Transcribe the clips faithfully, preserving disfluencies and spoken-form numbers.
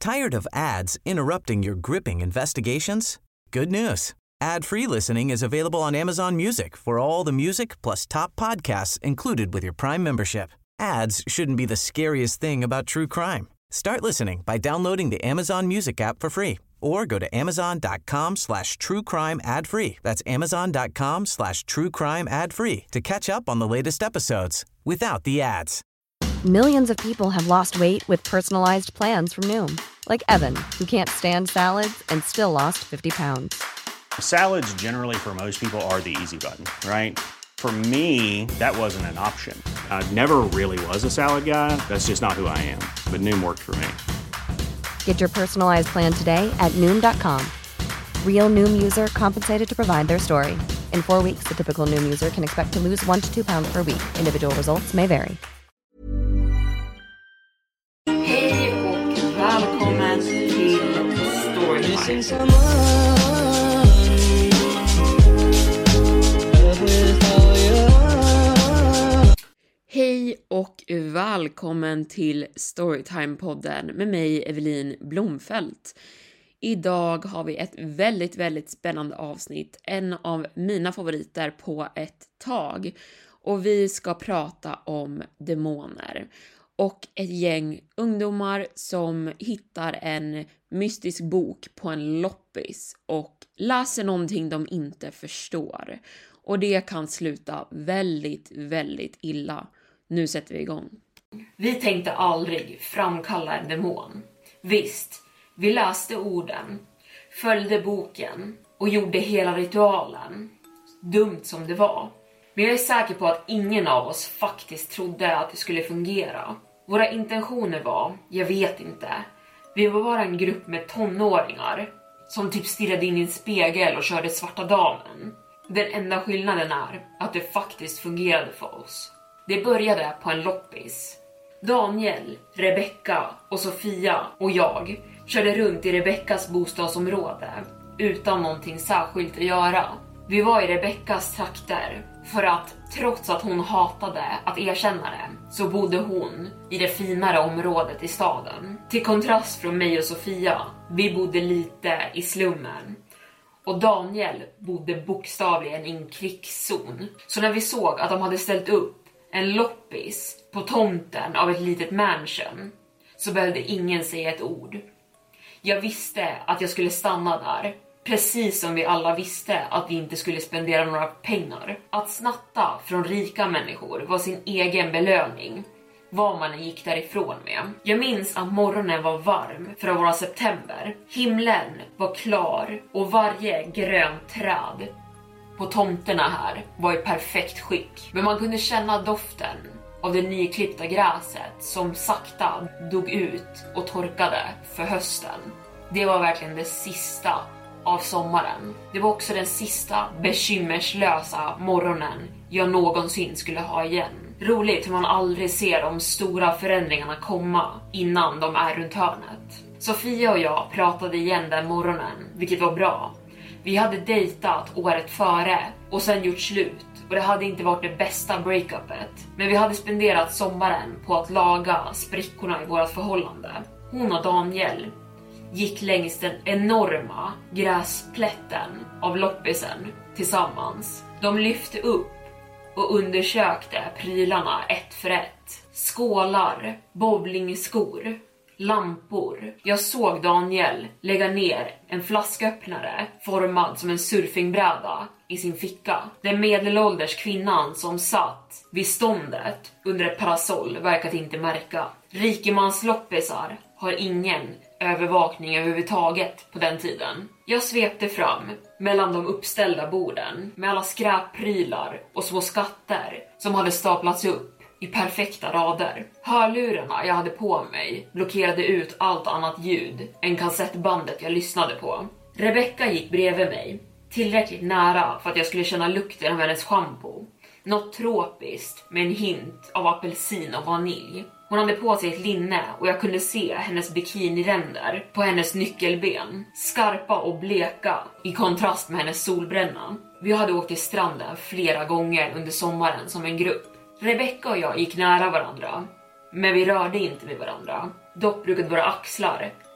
Tired of ads interrupting your gripping investigations? Good news. Ad-free listening is available on Amazon Music for all the music plus top podcasts included with your Prime membership. Ads shouldn't be the scariest thing about true crime. Start listening by downloading the Amazon Music app for free or go to amazon.com slash true crime ad free. That's amazon.com slash true crime ad free to catch up on the latest episodes without the ads. Millions of people have lost weight with personalized plans from Noom. Like Evan, who can't stand salads and still lost fifty pounds. Salads generally for most people are the easy button, right? For me, that wasn't an option. I never really was a salad guy. That's just not who I am. But Noom worked for me. Get your personalized plan today at Noom dot com. Real Noom user compensated to provide their story. In four weeks, the typical Noom user can expect to lose one to two pounds per week. Individual results may vary. Hej och välkommen till Storytime. Hej och välkommen till Storytime-podden med mig Evelin Blomfelt. Idag har vi ett väldigt, väldigt spännande avsnitt. En av mina favoriter på ett tag. Och vi ska prata om demoner. Och ett gäng ungdomar som hittar en mystisk bok på en loppis och läser någonting de inte förstår. Och det kan sluta väldigt, väldigt illa. Nu sätter vi igång. Vi tänkte aldrig framkalla en demon. Visst, vi läste orden, följde boken och gjorde hela ritualen. Dumt som det var. Men jag är säker på att ingen av oss faktiskt trodde att det skulle fungera. Våra intentioner var, jag vet inte. Vi var bara en grupp med tonåringar som typ stirrade in i en spegel och körde svarta damen. Den enda skillnaden är att det faktiskt fungerade för oss. Det började på en loppis. Daniel, Rebecca och Sofia och jag körde runt i Rebeckas bostadsområde utan någonting särskilt att göra. Vi var i Rebeckas trakter för att trots att hon hatade att erkänna det så bodde hon i det finare området i staden. Till kontrast från mig och Sofia, vi bodde lite i slummen. Och Daniel bodde bokstavligen i en krigszon. Så när vi såg att de hade ställt upp en loppis på tomten av ett litet mansion så behövde ingen säga ett ord. Jag visste att jag skulle stanna där. Precis som vi alla visste att vi inte skulle spendera några pengar. Att snatta från rika människor var sin egen belöning. Vad man gick därifrån med. Jag minns att morgonen var varm för att vara september. Himlen var klar och varje grönt träd på tomterna här var i perfekt skick. Men man kunde känna doften av det nyklippta gräset som sakta dog ut och torkade för hösten. Det var verkligen det sista av sommaren. Det var också den sista bekymmerslösa morgonen jag någonsin skulle ha igen. Roligt hur man aldrig ser de stora förändringarna komma innan de är runt hörnet. Sofia och jag pratade igen den morgonen, vilket var bra. Vi hade dejtat året före och sen gjort slut och det hade inte varit det bästa breakupet. Men vi hade spenderat sommaren på att laga sprickorna i vårt förhållande. Hon och Daniel gick längs den enorma gräsplätten av loppisen tillsammans. De lyfte upp och undersökte prylarna ett för ett. Skålar, bowlingskor, lampor. Jag såg Daniel lägga ner en flasköppnare formad som en surfingbräda i sin ficka. Den medelålders kvinnan som satt vid ståndet under ett parasoll verkade inte märka. Rikemans loppisar har ingen övervakning överhuvudtaget på den tiden. Jag svepte fram mellan de uppställda borden med alla skräpprylar och små skatter som hade staplats upp i perfekta rader. Hörlurarna jag hade på mig blockerade ut allt annat ljud än kassettbandet jag lyssnade på. Rebecca gick bredvid mig, tillräckligt nära för att jag skulle känna lukten av hennes shampoo. Något tropiskt med en hint av apelsin och vanilj. Hon hade på sig ett linne och jag kunde se hennes bikiniränder på hennes nyckelben. Skarpa och bleka i kontrast med hennes solbränna. Vi hade åkt till stranden flera gånger under sommaren som en grupp. Rebecca och jag gick nära varandra, men vi rörde inte vid varandra. Dock brukade våra axlar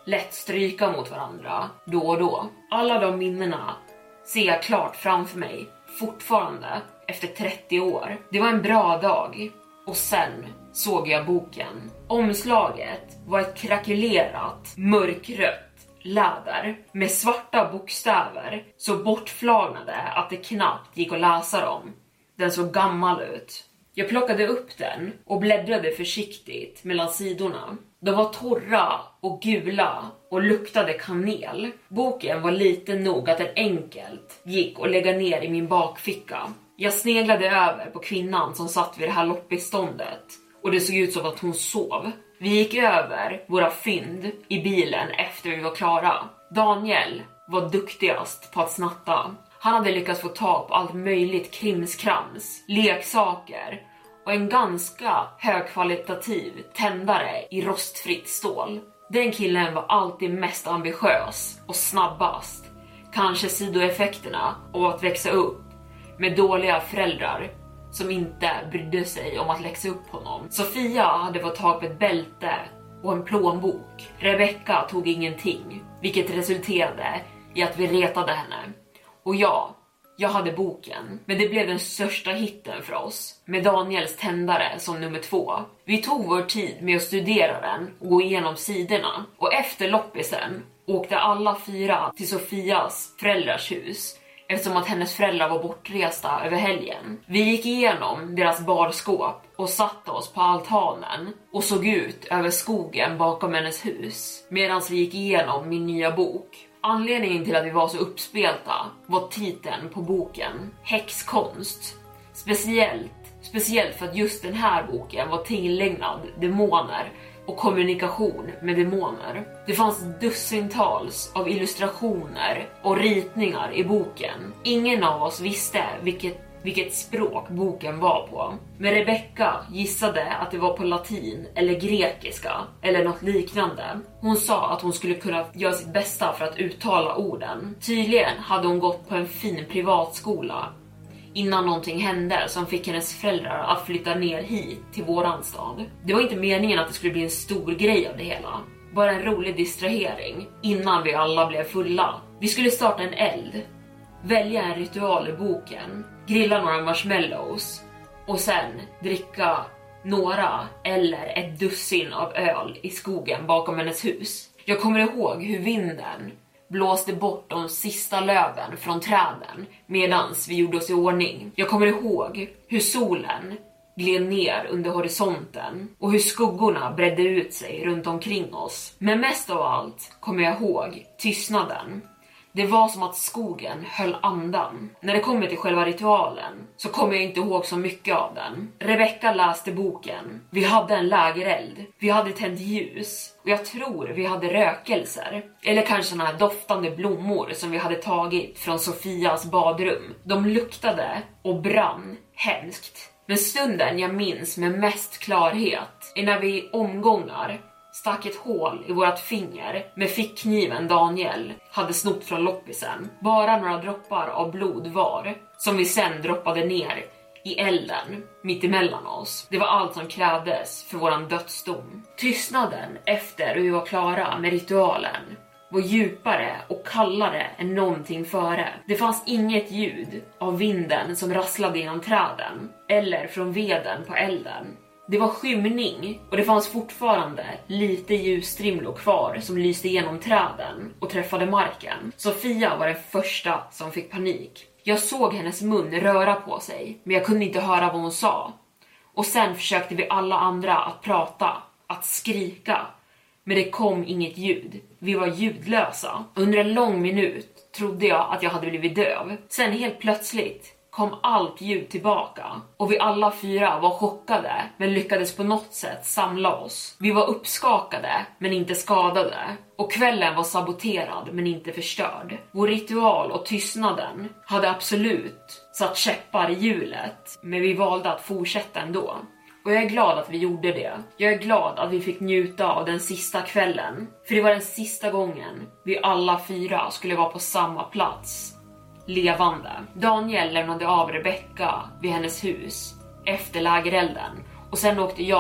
lätt stryka mot varandra då och då. Alla de minnena ser jag klart framför mig fortfarande efter trettio år. Det var en bra dag och sen såg jag boken. Omslaget var ett krakulerat, mörkrött läder med svarta bokstäver så bortflagnade att det knappt gick att läsa dem. Den såg gammal ut. Jag plockade upp den och bläddrade försiktigt mellan sidorna. De var torra och gula och luktade kanel. Boken var liten nog att den enkelt gick att lägga ner i min bakficka. Jag sneglade över på kvinnan som satt vid det här loppiståndet och det såg ut som att hon sov. Vi gick över våra fynd i bilen efter vi var klara. Daniel var duktigast på att snatta. Han hade lyckats få tag på allt möjligt krimskrams, leksaker och en ganska högkvalitativ tändare i rostfritt stål. Den killen var alltid mest ambitiös och snabbast. Kanske sidoeffekterna av att växa upp med dåliga föräldrar som inte brydde sig om att läxa upp honom. Sofia hade fått tag på ett bälte och en plånbok. Rebecca tog ingenting, vilket resulterade i att vi retade henne. Och ja, jag hade boken, men det blev den största hitten för oss, med Daniels tändare som nummer två. Vi tog vår tid med att studera den och gå igenom sidorna. Och efter loppisen åkte alla fyra till Sofias föräldrars hus, eftersom att hennes föräldrar var bortresta över helgen. Vi gick igenom deras barskåp och satte oss på altanen och såg ut över skogen bakom hennes hus, medan vi gick igenom min nya bok. Anledningen till att vi var så uppspelta var titeln på boken, Häxkonst. Speciellt, speciellt för att just den här boken var tillägnad demoner och kommunikation med demoner. Det fanns dussintals av illustrationer och ritningar i boken. Ingen av oss visste vilket, vilket språk boken var på. Men Rebecca gissade att det var på latin eller grekiska eller något liknande. Hon sa att hon skulle kunna göra sitt bästa för att uttala orden. Tydligen hade hon gått på en fin privatskola innan någonting hände som fick hennes föräldrar att flytta ner hit till våran stad. Det var inte meningen att det skulle bli en stor grej av det hela. Bara en rolig distrahering innan vi alla blev fulla. Vi skulle starta en eld, välja en ritual i boken, grilla några marshmallows och sen dricka några eller ett dussin av öl i skogen bakom hennes hus. Jag kommer ihåg hur vinden blåste bort de sista löven från träden medans vi gjorde oss i ordning. Jag kommer ihåg hur solen gled ner under horisonten och hur skuggorna bredde ut sig runt omkring oss. Men mest av allt kommer jag ihåg tystnaden. Det var som att skogen höll andan. När det kommer till själva ritualen så kommer jag inte ihåg så mycket av den. Rebecca läste boken. Vi hade en lägereld. Vi hade tänt ljus. Och jag tror vi hade rökelser. Eller kanske såna här doftande blommor som vi hade tagit från Sofias badrum. De luktade och brann hemskt. Men stunden jag minns med mest klarhet är när vi i omgångar stack ett hål i vårt finger med fickkniven Daniel hade snott från loppisen. Bara några droppar av blod var, som vi sen droppade ner i elden mitt emellan oss. Det var allt som krävdes för våran dödsdom. Tystnaden efter hur vi var klara med ritualen var djupare och kallare än någonting före. Det fanns inget ljud av vinden som rasslade genom träden eller från veden på elden. Det var skymning och det fanns fortfarande lite ljusstrimlor kvar som lyste igenom träden och träffade marken. Sofia var den första som fick panik. Jag såg hennes mun röra på sig, men jag kunde inte höra vad hon sa. Och sen försökte vi alla andra att prata, att skrika. Men det kom inget ljud. Vi var ljudlösa. Under en lång minut trodde jag att jag hade blivit döv. Sen helt plötsligt kom allt ljud tillbaka och vi alla fyra var chockade men lyckades på något sätt samla oss. Vi var uppskakade men inte skadade och kvällen var saboterad men inte förstörd. Vår ritual och tystnaden hade absolut satt käppar i hjulet, men vi valde att fortsätta ändå. Och jag är glad att vi gjorde det. Jag är glad att vi fick njuta av den sista kvällen, för det var den sista gången vi alla fyra skulle vara på samma plats, levande. Daniel lämnade av Rebecca vid hennes hus efter lägerelden och sen åkte jag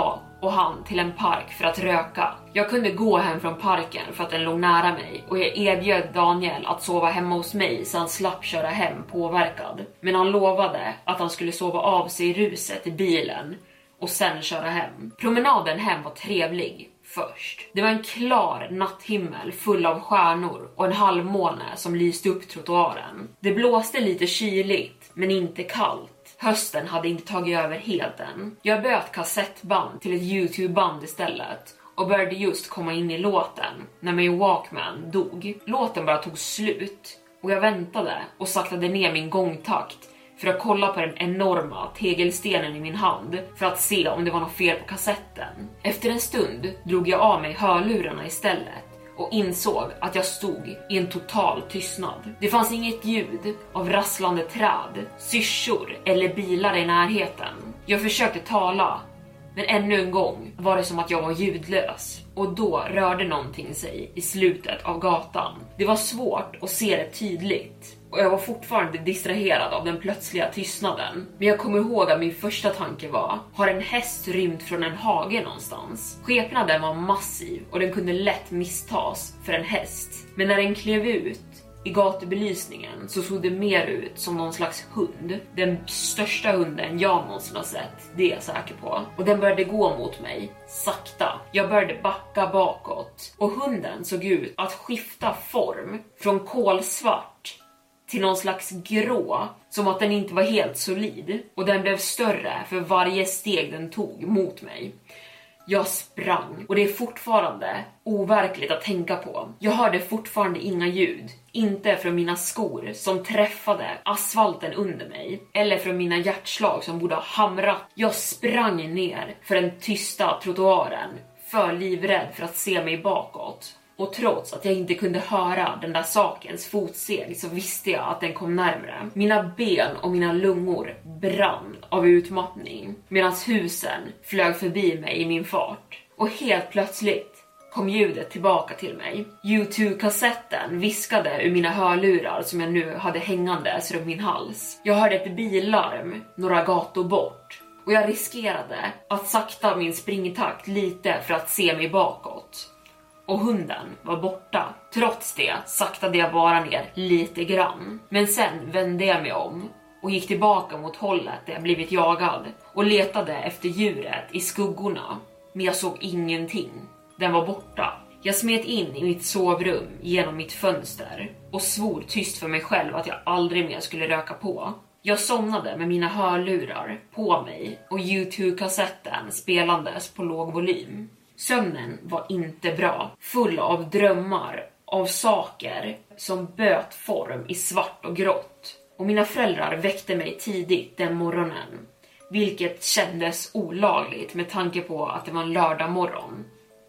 och han till en park för att röka. Jag kunde gå hem från parken för att den låg nära mig och jag erbjöd Daniel att sova hemma hos mig så han slapp köra hem påverkad. Men han lovade att han skulle sova av sig i ruset i bilen och sen köra hem. Promenaden hem var trevlig först. Det var en klar natthimmel full av stjärnor och en halvmåne som lyste upp trottoaren. Det blåste lite kyligt men inte kallt. Hösten hade inte tagit över helt än. Jag böt kassettband till ett YouTube-band istället och började just komma in i låten när min Walkman dog. Låten bara tog slut och jag väntade och saktade ner min gångtakt för att kolla på den enorma tegelstenen i min hand för att se om det var något fel på kassetten. Efter en stund drog jag av mig hörlurarna istället och insåg att jag stod i en total tystnad. Det fanns inget ljud av rasslande träd, syrsor eller bilar i närheten. Jag försökte tala, men ännu en gång var det som att jag var ljudlös. Och då rörde någonting sig i slutet av gatan. Det var svårt att se det tydligt. Och jag var fortfarande distraherad av den plötsliga tystnaden. Men jag kommer ihåg att min första tanke var: har en häst rymt från en hage någonstans? Skepnaden var massiv och den kunde lätt misstas för en häst. Men när den klev ut i gatubelysningen så såg det mer ut som någon slags hund. Den största hunden jag någonsin har sett, det är jag säker på. Och den började gå mot mig, sakta. Jag började backa bakåt. Och hunden såg ut att skifta form från kolsvart till någon slags grå, som att den inte var helt solid. Och den blev större för varje steg den tog mot mig. Jag sprang och det är fortfarande overkligt att tänka på. Jag hörde fortfarande inga ljud. Inte från mina skor som träffade asfalten under mig. Eller från mina hjärtslag som borde ha hamrat. Jag sprang ner för den tysta trottoaren. För livrädd för att se mig bakåt. Och trots att jag inte kunde höra den där sakens fotsteg så visste jag att den kom närmare. Mina ben och mina lungor brann av utmattning medan husen flög förbi mig i min fart. Och helt plötsligt kom ljudet tillbaka till mig. YouTube-kassetten viskade ur mina hörlurar som jag nu hade hängandes runt min hals. Jag hörde ett billarm några gator bort. Och jag riskerade att sakta min springtakt lite för att se mig bakåt. Och hunden var borta. Trots det saktade jag bara ner lite grann. Men sen vände jag mig om och gick tillbaka mot hållet där jag blivit jagad. Och letade efter djuret i skuggorna. Men jag såg ingenting. Den var borta. Jag smet in i mitt sovrum genom mitt fönster. Och svor tyst för mig själv att jag aldrig mer skulle röka på. Jag somnade med mina hörlurar på mig och YouTube-kassetten spelandes på låg volym. Sömnen var inte bra, full av drömmar, av saker som böt form i svart och grått. Och mina föräldrar väckte mig tidigt den morgonen, vilket kändes olagligt med tanke på att det var en lördag morgon.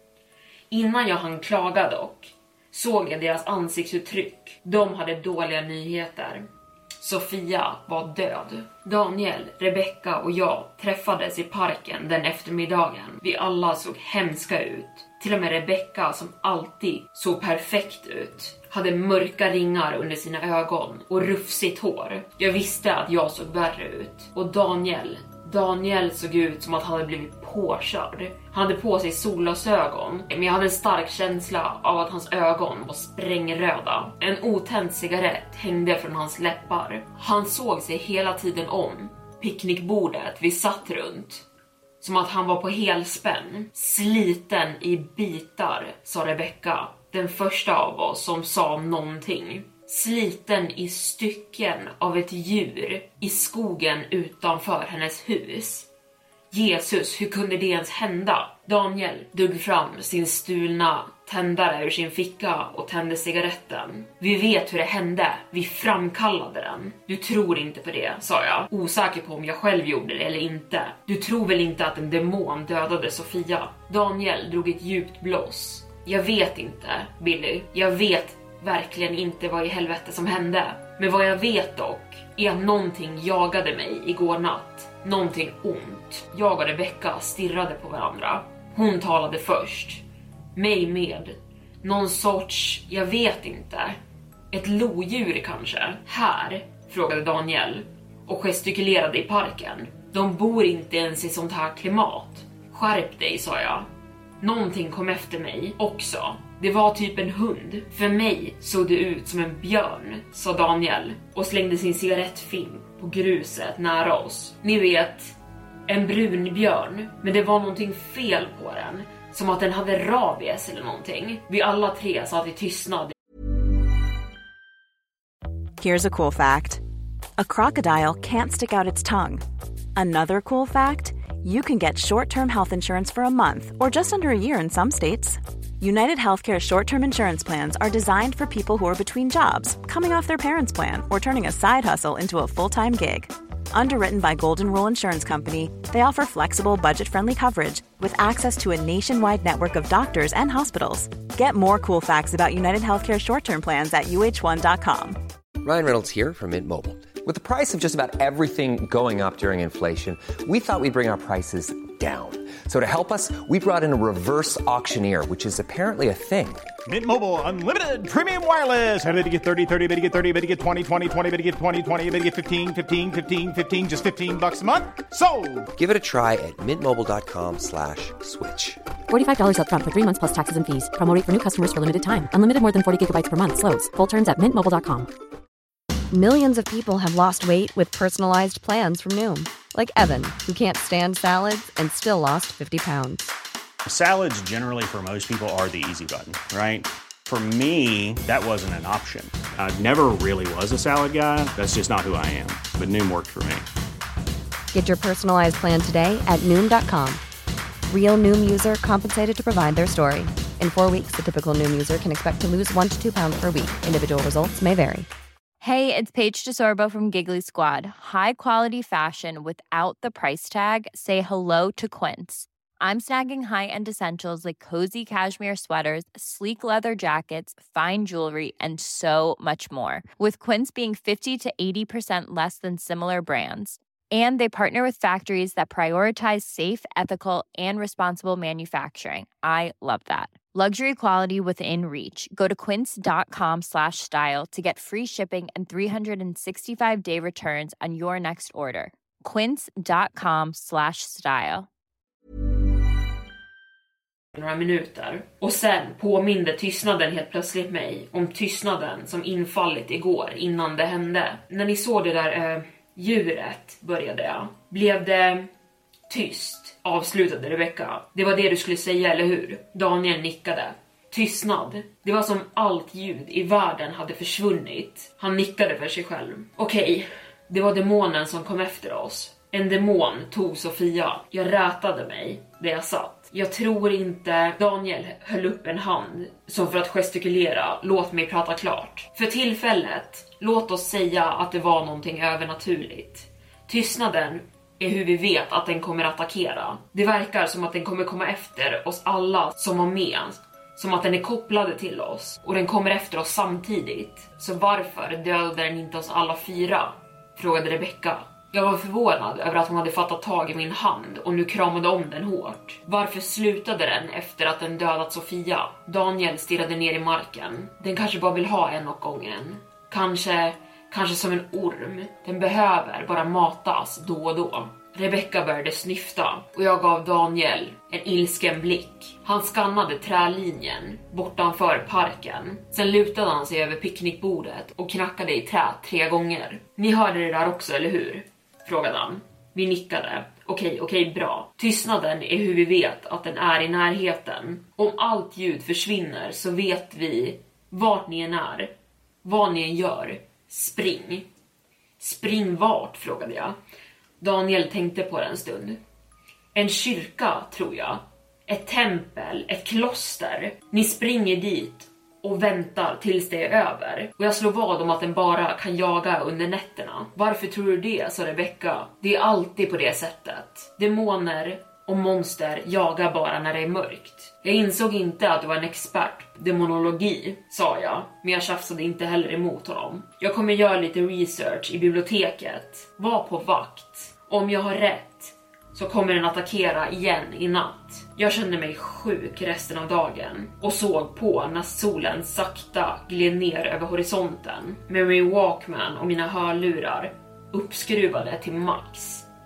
Innan jag hann klaga dock, såg jag deras ansiktsuttryck. De hade dåliga nyheter. Sofia var död. Daniel, Rebecca och jag träffades i parken den eftermiddagen. Vi alla såg hemska ut. Till och med Rebecca, som alltid såg perfekt ut, hade mörka ringar under sina ögon och rufsigt hår. Jag visste att jag såg värre ut. Och Daniel... Daniel såg ut som att han hade blivit påkörd. Han hade på sig solglasögon, men jag hade en stark känsla av att hans ögon var sprängröda. En otänd cigarett hängde från hans läppar. Han såg sig hela tiden om picknickbordet vi satt runt. Som att han var på helspänn. Sliten i bitar, sa Rebecca. Den första av oss som sa någonting. Sliten i stycken av ett djur i skogen utanför hennes hus. Jesus, hur kunde det ens hända? Daniel drog fram sin stulna tändare ur sin ficka och tände cigaretten. Vi vet hur det hände, vi framkallade den. Du tror inte på det, sa jag. Osäker på om jag själv gjorde det eller inte. Du tror väl inte att en demon dödade Sofia? Daniel drog ett djupt blås. Jag vet inte, Billy. Jag vet verkligen inte vad i helvete som hände. Men vad jag vet dock är att någonting jagade mig igår natt. Någonting ont. Jag och Rebecca stirrade på varandra. Hon talade först. Mig med. Någon sorts, jag vet inte. Ett lodjur kanske. Här, frågade Daniel och gestikulerade i parken. De bor inte ens i sånt här klimat. Skärp dig, sa jag. Någonting kom efter mig också. Det var typ en hund. För mig såg det ut som en björn, sa Daniel och slängde sin cigarettfimp på gruset nära oss. Ni vet, en brun björn, men det var någonting fel på den. Som att den hade rabies eller någonting. Vi alla tre satt i tystnad. Here's a cool fact. A crocodile can't stick out its tongue. Another cool fact, you can get short-term health insurance for a month or just under a year in some states. United Healthcare short-term insurance plans are designed for people who are between jobs, coming off their parents' plan, or turning a side hustle into a full-time gig. Underwritten by Golden Rule Insurance Company, they offer flexible, budget-friendly coverage with access to a nationwide network of doctors and hospitals. Get more cool facts about United Healthcare short-term plans at U H one dot com. Ryan Reynolds here from Mint Mobile. With the price of just about everything going up during inflation, we thought we'd bring our prices down. So to help us, we brought in a reverse auctioneer, which is apparently a thing. Mint Mobile Unlimited Premium Wireless. How to get thirty, thirty, how to get thirty, how to get twenty, twenty, twenty, how to get twenty, twenty, how to get fifteen, fifteen, fifteen, fifteen, just fifteen bucks a month? Sold! Give it a try at mintmobile.com slash switch. forty-five dollars up front for three months plus taxes and fees. Promo rate for new customers for limited time. Unlimited more than forty gigabytes per month. Slows full terms at mint mobile dot com. Millions of people have lost weight with personalized plans from Noom. Like Evan, who can't stand salads and still lost fifty pounds. Salads generally for most people are the easy button, right? For me, that wasn't an option. I never really was a salad guy. That's just not who I am. But Noom worked for me. Get your personalized plan today at Noom dot com. Real Noom user compensated to provide their story. In four weeks, the typical Noom user can expect to lose one to two pounds per week. Individual results may vary. Hey, it's Paige DeSorbo from Giggly Squad. High quality fashion without the price tag. Say hello to Quince. I'm snagging high-end essentials like cozy cashmere sweaters, sleek leather jackets, fine jewelry, and so much more. With Quince being fifty to eighty percent less than similar brands. And they partner with factories that prioritize safe, ethical, and responsible manufacturing. I love that. Luxury quality within reach. Go to quince.com slash style to get free shipping and three sixty-five day returns on your next order. Quince.com slash style. Några minuter. Och sen påminde tystnaden helt plötsligt mig om tystnaden som infallit igår innan det hände. När ni såg det där... Eh... djuret, började jag. Blev det tyst? Avslutade Rebecca. Det var det du skulle säga, eller hur? Daniel nickade. Tystnad. Det var som allt ljud i världen hade försvunnit. Han nickade för sig själv. Okej, det var demonen som kom efter oss. En demon tog Sofia. Jag rätade mig där jag satt. Jag tror inte... Daniel höll upp en hand som för att gestikulera. Låt mig prata klart. För tillfället, låt oss säga att det var någonting övernaturligt. Tystnaden är hur vi vet att den kommer attackera. Det verkar som att den kommer komma efter oss alla som var med. Som att den är kopplade till oss. Och den kommer efter oss samtidigt. Så varför dödade den inte oss alla fyra? Frågade Rebecca. Jag var förvånad över att hon hade fattat tag i min hand och nu kramade om den hårt. Varför slutade den efter att den dödat Sofia? Daniel stirrade ner i marken. Den kanske bara vill ha en åt gången. Kanske, kanske som en orm. Den behöver bara matas då och då. Rebecca började snyfta och jag gav Daniel en ilsken blick. Han skannade trälinjen bortanför parken. Sen lutade han sig över picknickbordet och knackade i trä tre gånger. Ni hörde det där också, eller hur? Frågade han. Vi nickade. Okej, okej, bra. Tystnaden är hur vi vet att den är i närheten. Om allt ljud försvinner så vet vi vart ni än är. Vad ni än gör. Spring. Spring vart, frågade jag. Daniel tänkte på det en stund. En kyrka, tror jag. Ett tempel, ett kloster. Ni springer dit och väntar tills det är över. Och jag slår vad om att den bara kan jaga under nätterna. Varför tror du det, sa Rebecca? Det är alltid på det sättet. Demoner och monster jagar bara när det är mörkt. Jag insåg inte att du var en expert på demonologi, sa jag. Men jag tjafsade inte heller emot honom. Jag kommer göra lite research i biblioteket. Var på vakt. Om jag har rätt så kommer den attackera igen i natt. Jag kände mig sjuk resten av dagen och såg på när solen sakta gled ner över horisonten med min Walkman och mina hörlurar uppskruvade till max.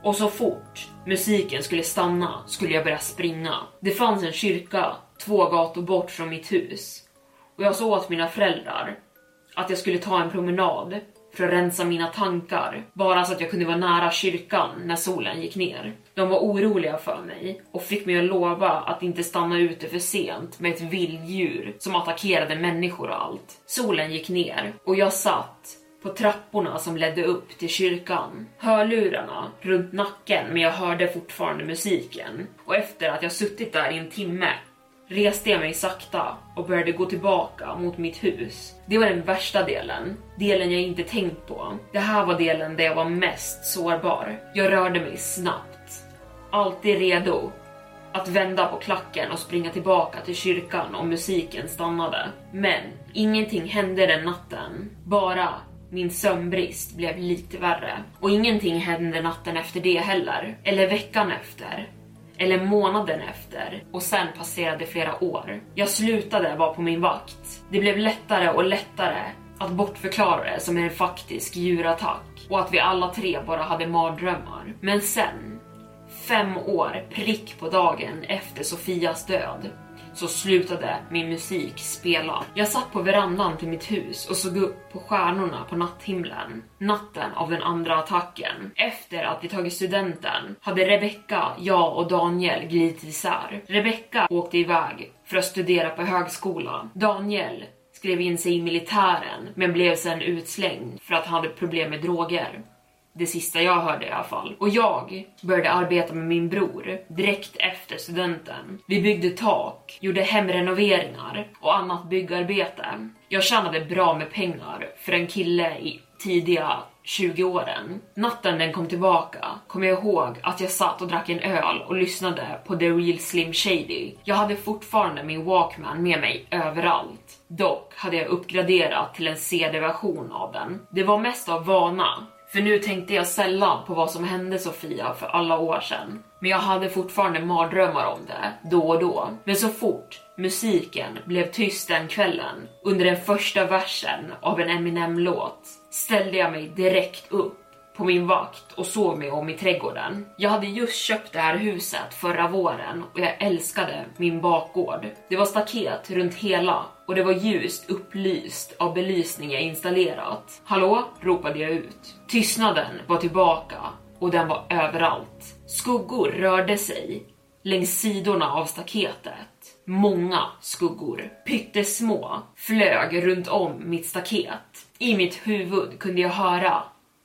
Och så fort musiken skulle stanna skulle jag börja springa. Det fanns en kyrka två gator bort från mitt hus. Och jag sa åt mina föräldrar att jag skulle ta en promenad för att rensa mina tankar, bara så att jag kunde vara nära kyrkan när solen gick ner. De var oroliga för mig och fick mig att lova att inte stanna ute för sent med ett vilddjur som attackerade människor och allt. Solen gick ner och jag satt på trapporna som ledde upp till kyrkan. Hörlurarna runt nacken, men jag hörde fortfarande musiken. Och efter att jag suttit där i en timme reste jag mig sakta och började gå tillbaka mot mitt hus. Det var den värsta delen. Delen jag inte tänkt på. Det här var delen där jag var mest sårbar. Jag rörde mig snabbt. Alltid redo att vända på klacken och springa tillbaka till kyrkan om musiken stannade. Men ingenting hände den natten. Bara min sömnbrist blev lite värre. Och ingenting hände natten efter det heller. Eller veckan efter. Eller månaden efter. Och sen passerade flera år. Jag slutade vara på min vakt. Det blev lättare och lättare att bortförklara det som en faktisk djurattack. Och att vi alla tre bara hade mardrömmar. Men sen, fem år prick på dagen efter Sofias död, så slutade min musik spela. Jag satt på verandan till mitt hus och såg upp på stjärnorna på natthimlen. Natten av den andra attacken. Efter att vi tagit studenten hade Rebecca, jag och Daniel glidit isär. Rebecca åkte iväg för att studera på högskola. Daniel skrev in sig i militären men blev sen utslängd för att han hade problem med droger. Det sista jag hörde i alla fall. Och jag började arbeta med min bror direkt efter studenten. Vi byggde tak, gjorde hemrenoveringar och annat byggarbete. Jag tjänade bra med pengar för en kille i tidiga tjugo-åren. Natten den kom tillbaka kom jag ihåg att jag satt och drack en öl och lyssnade på The Real Slim Shady. Jag hade fortfarande min Walkman med mig överallt. Dock hade jag uppgraderat till en C D-version av den. Det var mest av vana. För nu tänkte jag sällan på vad som hände Sofia för alla år sedan. Men jag hade fortfarande mardrömmar om det, då och då. Men så fort musiken blev tyst den kvällen, under den första versen av en Eminem-låt, ställde jag mig direkt upp på min vakt och såg mig om i trädgården. Jag hade just köpt det här huset förra våren och jag älskade min bakgård. Det var staket runt hela och det var ljust upplyst av belysning jag installerat. Hallå, ropade jag ut. Tystnaden var tillbaka och den var överallt. Skuggor rörde sig längs sidorna av staketet. Många skuggor, pyttesmå, flög runt om mitt staket. I mitt huvud kunde jag höra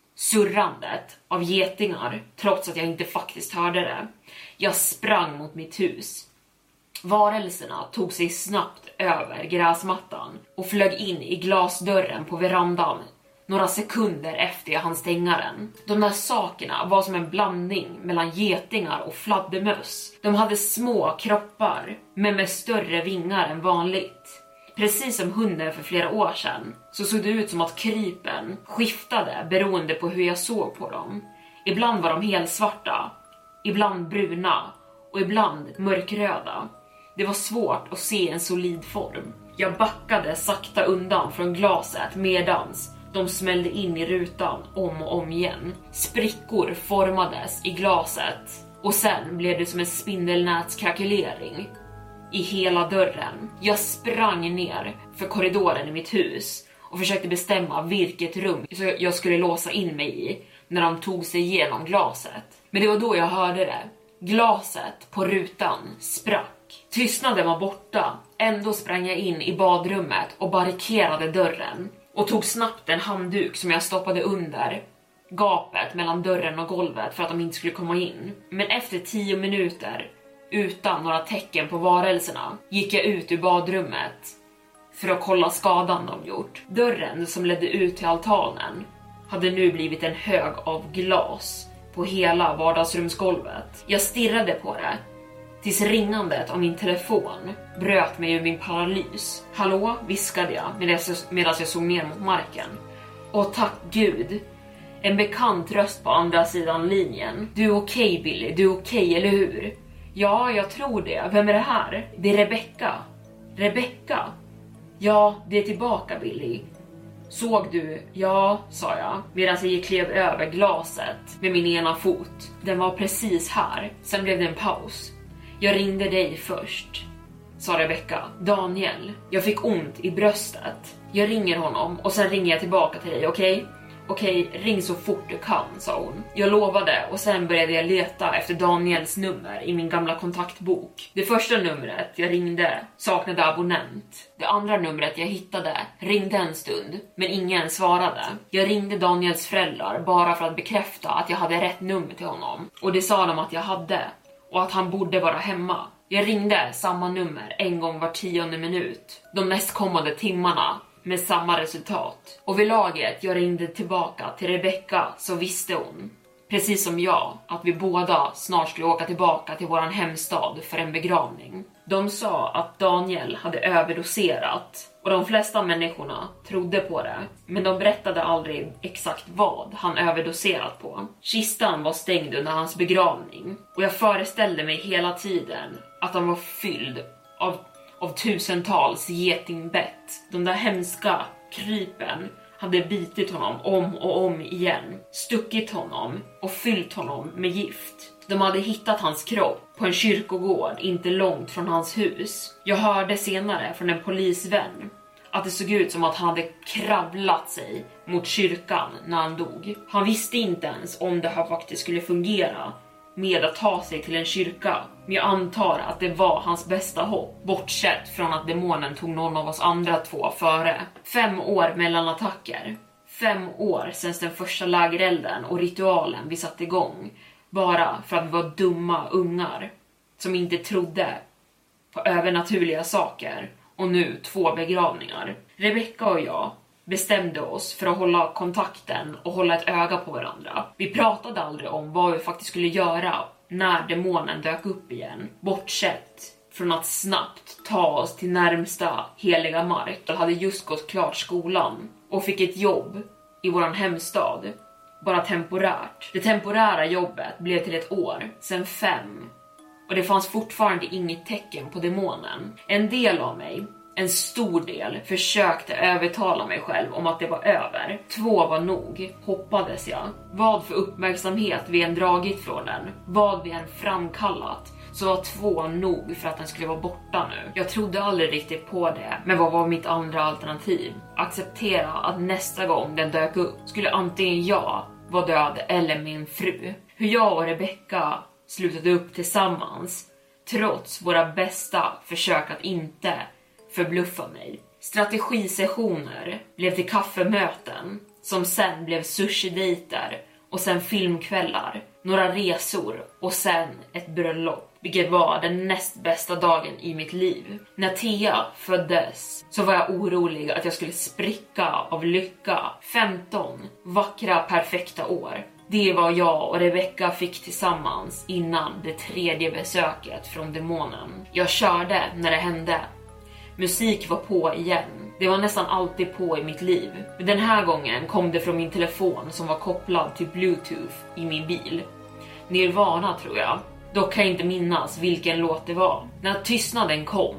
surrandet av getingar, trots att jag inte faktiskt hörde det. Jag sprang mot mitt hus. Varelserna tog sig snabbt över gräsmattan och flög in i glasdörren på verandan några sekunder efter jag hann stänga den. De där sakerna var som en blandning mellan getingar och fladdermöss. De hade små kroppar, men med större vingar än vanligt. Precis som hunden för flera år sedan så såg det ut som att krypen skiftade beroende på hur jag såg på dem. Ibland var de helt svarta, ibland bruna och ibland mörkröda. Det var svårt att se en solid form. Jag backade sakta undan från glaset medans de smällde in i rutan om och om igen. Sprickor formades i glaset och sen blev det som en spindelnätskrakelering i hela dörren. Jag sprang ner för korridoren i mitt hus och försökte bestämma vilket rum jag skulle låsa in mig i när de tog sig igenom glaset. Men det var då jag hörde det. Glaset på rutan sprack. Tystnaden var borta. Ändå sprang jag in i badrummet och barrikerade dörren och tog snabbt en handduk som jag stoppade under gapet mellan dörren och golvet för att de inte skulle komma in. Men efter tio minuter utan några tecken på varelserna gick jag ut ur badrummet för att kolla skadan de gjort. Dörren som ledde ut till altanen hade nu blivit en hög av glas på hela vardagsrumsgolvet. Jag stirrade på det tills ringandet av min telefon bröt mig ur min paralys. Hallå, viskade jag medan jag såg ner mot marken. Åh, tack Gud. En bekant röst på andra sidan linjen. Du är okej, Billy, du är okej, eller hur? Ja, jag tror det. Vem är det här? Det är Rebecca. Rebecca? Ja, det är tillbaka, Billy. Såg du? Ja, sa jag, medan jag klev över glaset med min ena fot. Den var precis här. Sen blev det en paus. Jag ringde dig först, sa Rebecca. Daniel, jag fick ont i bröstet. Jag ringer honom och sen ringer jag tillbaka till dig, okej? Okay? Okej, ring så fort du kan, sa hon. Jag lovade och sen började jag leta efter Daniels nummer i min gamla kontaktbok. Det första numret jag ringde saknade abonnent. Det andra numret jag hittade ringde en stund, men ingen svarade. Jag ringde Daniels föräldrar bara för att bekräfta att jag hade rätt nummer till honom. Och det sa de att jag hade, och att han borde vara hemma. Jag ringde samma nummer en gång var tionde minut. De nästkommande timmarna med samma resultat. Och vid laget jag ringde tillbaka till Rebecca så visste hon, precis som jag, att vi båda snart skulle åka tillbaka till våran hemstad för en begravning. De sa att Daniel hade överdoserat och de flesta människorna trodde på det, men de berättade aldrig exakt vad han överdoserat på. Kistan var stängd under hans begravning och jag föreställde mig hela tiden att han var fylld av av tusentals getingbett. De där hemska krypen hade bitit honom om och om igen, stuckit honom och fyllt honom med gift. De hade hittat hans kropp på en kyrkogård inte långt från hans hus. Jag hörde senare från en polisvän att det såg ut som att han hade kravlat sig mot kyrkan när han dog. Han visste inte ens om det här faktiskt skulle fungera med att ta sig till en kyrka. Men jag antar att det var hans bästa hopp, bortsett från att demonen tog någon av oss andra två före. Fem år mellan attacker. Fem år sedan den första lägerelden och ritualen vi satte igång. Bara för att vi var dumma ungar som inte trodde på övernaturliga saker. Och nu två begravningar. Rebecca och jag bestämde oss för att hålla kontakten och hålla ett öga på varandra. Vi pratade aldrig om vad vi faktiskt skulle göra när demonen dök upp igen. Bortsett från att snabbt ta oss till närmsta heliga mark. Jag hade just gått klart skolan och fick ett jobb i våran hemstad. Bara temporärt. Det temporära jobbet blev till ett år, sen fem. Och det fanns fortfarande inget tecken på demonen. En del av mig, en stor del, försökte övertala mig själv om att det var över. Två var nog, hoppades jag. Vad för uppmärksamhet vi än dragit från den, vad vi än framkallat, så var två nog för att den skulle vara borta nu. Jag trodde aldrig riktigt på det, men vad var mitt andra alternativ? Acceptera att nästa gång den dök upp skulle antingen jag vara död eller min fru. Hur jag och Rebecca slutade upp tillsammans, trots våra bästa försök att inte förbluffa mig. Strategisessioner blev till kaffemöten, som sen blev sushi-dejter och sen filmkvällar, några resor och sen ett bröllop, vilket var den näst bästa dagen i mitt liv. När Thea föddes så var jag orolig att jag skulle spricka av lycka. femton vackra, perfekta år. Det var jag och Rebecca fick tillsammans innan det tredje besöket från demonen. Jag körde när det hände. Musik var på igen. Det var nästan alltid på i mitt liv. Men den här gången kom det från min telefon som var kopplad till Bluetooth i min bil. Nirvana tror jag. Dock kan jag inte minnas vilken låt det var. När tystnaden kom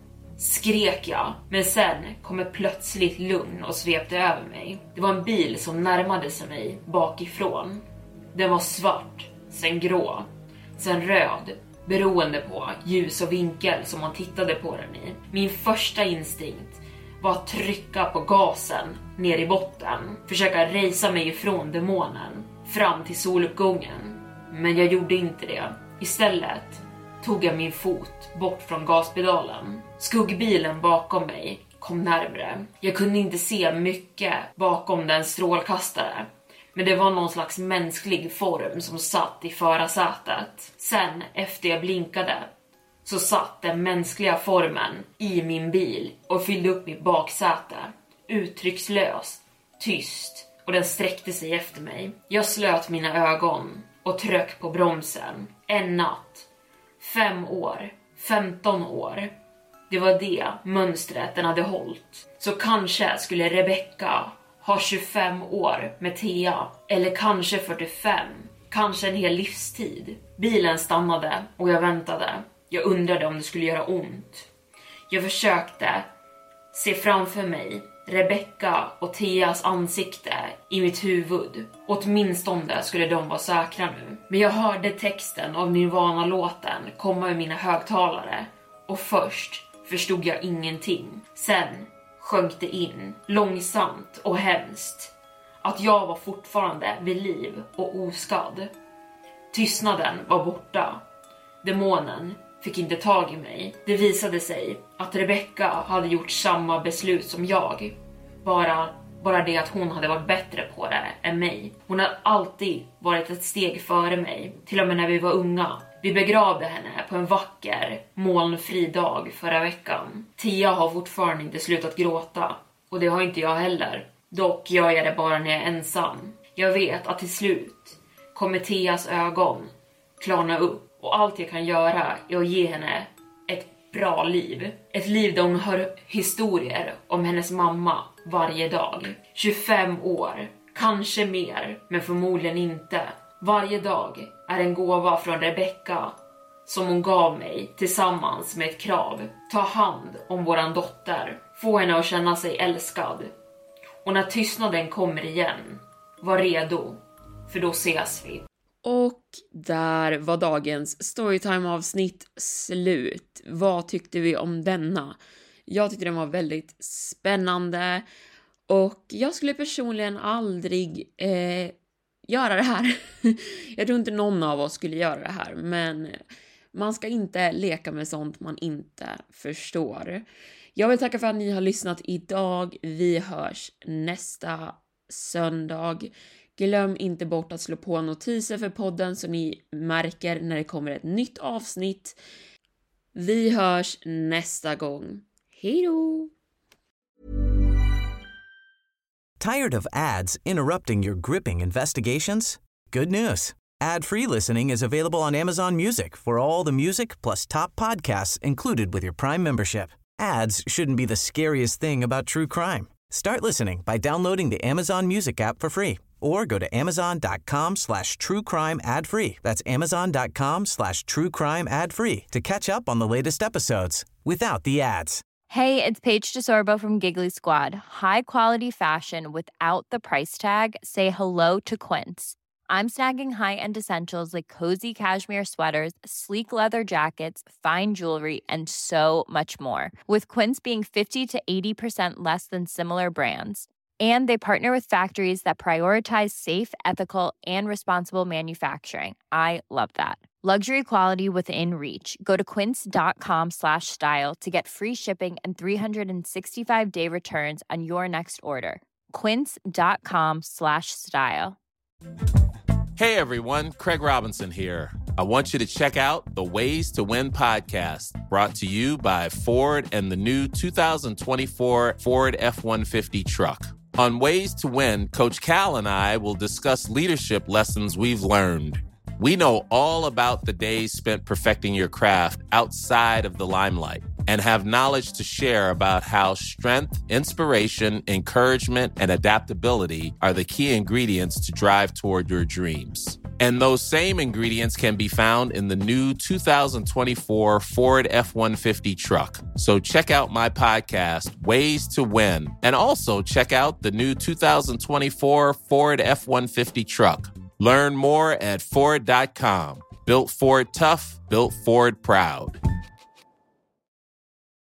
skrek jag, men sen kom ett plötsligt lugn och svepte över mig. Det var en bil som närmade sig mig bakifrån. Den var svart, sen grå, sen röd, beroende på ljus och vinkel som man tittade på den i. Min första instinkt var att trycka på gasen ner i botten, försöka rejsa mig ifrån demonen fram till soluppgången. Men jag gjorde inte det. Istället tog jag min fot bort från gaspedalen. Skuggbilen bakom mig kom närmare. Jag kunde inte se mycket bakom den strålkastare, men det var någon slags mänsklig form som satt i förarsätet. Sen, efter jag blinkade, så satt den mänskliga formen i min bil och fyllde upp mitt baksäte. Uttryckslöst, tyst, och den sträckte sig efter mig. Jag slöt mina ögon och tryck på bromsen. En natt. Fem år. Femton år. Det var det mönstret den hade hållit. Så kanske skulle Rebecca ha tjugofem år med Thea. Eller kanske fyrtiofem. Kanske en hel livstid. Bilen stannade och jag väntade. Jag undrade om det skulle göra ont. Jag försökte se framför mig Rebecca och Tias ansikte i mitt huvud. Åtminstone skulle de vara säkra nu. Men jag hörde texten av Nirvana-låten komma ur mina högtalare. Och först förstod jag ingenting. Sen sjönk det in, långsamt och hemskt, att jag var fortfarande vid liv och oskadd. Tystnaden var borta. Demonen fick inte tag i mig. Det visade sig att Rebecca hade gjort samma beslut som jag. Bara, bara det att hon hade varit bättre på det än mig. Hon hade alltid varit ett steg före mig, till och med när vi var unga. Vi begravde henne på en vacker, molnfri dag förra veckan. Tia har fortfarande inte slutat gråta, och det har inte jag heller. Dock gör jag det bara när jag är ensam. Jag vet att till slut kommer Tias ögon klarna upp, och allt jag kan göra är att ge henne ett bra liv. Ett liv där hon hör historier om hennes mamma varje dag. tjugofem år, kanske mer, men förmodligen inte. Varje dag är en gåva från Rebecca som hon gav mig tillsammans med ett krav. Ta hand om våran dotter. Få henne att känna sig älskad. Och när tystnaden kommer igen, var redo, för då ses vi. Och där var dagens Storytime-avsnitt slut. Vad tyckte vi om denna? Jag tyckte den var väldigt spännande. Och jag skulle personligen aldrig eh, göra det här. Jag tror inte någon av oss skulle göra det här. Men man ska inte leka med sånt man inte förstår. Jag vill tacka för att ni har lyssnat idag. Vi hörs nästa söndag. Glöm inte bort att slå på notiser för podden så ni märker när det kommer ett nytt avsnitt. Vi hörs nästa gång. Hej då! Tired of ads interrupting your gripping investigations? Good news. Ad-free listening is available on Amazon Music for all the music plus top podcasts included with your Prime membership. Ads shouldn't be the scariest thing about true crime. Start listening by downloading the Amazon Music app for free or go to amazon.com slash true crime ad free. That's amazon.com slash true crime ad free to catch up on the latest episodes without the ads. Hey, it's Paige DeSorbo from Giggly Squad. High quality fashion without the price tag. Say hello to Quince. I'm snagging high-end essentials like cozy cashmere sweaters, sleek leather jackets, fine jewelry, and so much more. With Quince being fifty to eighty percent less than similar brands. And they partner with factories that prioritize safe, ethical, and responsible manufacturing. I love that. Luxury quality within reach. Go to quince.com slash style to get free shipping and three sixty-five day returns on your next order. Quince.com slash style. Hey everyone, Craig Robinson here. I want you to check out the Ways to Win podcast, brought to you by Ford and the new two thousand twenty-four Ford F one fifty truck. On Ways to Win, Coach Cal and I will discuss leadership lessons we've learned. We know all about the days spent perfecting your craft outside of the limelight and have knowledge to share about how strength, inspiration, encouragement, and adaptability are the key ingredients to drive toward your dreams. And those same ingredients can be found in the new two thousand twenty-four Ford F one fifty truck. So check out my podcast, Ways to Win, and also check out the new two thousand twenty-four Ford F one fifty truck. Learn more at Ford dot com. Built Ford tough, built Ford proud.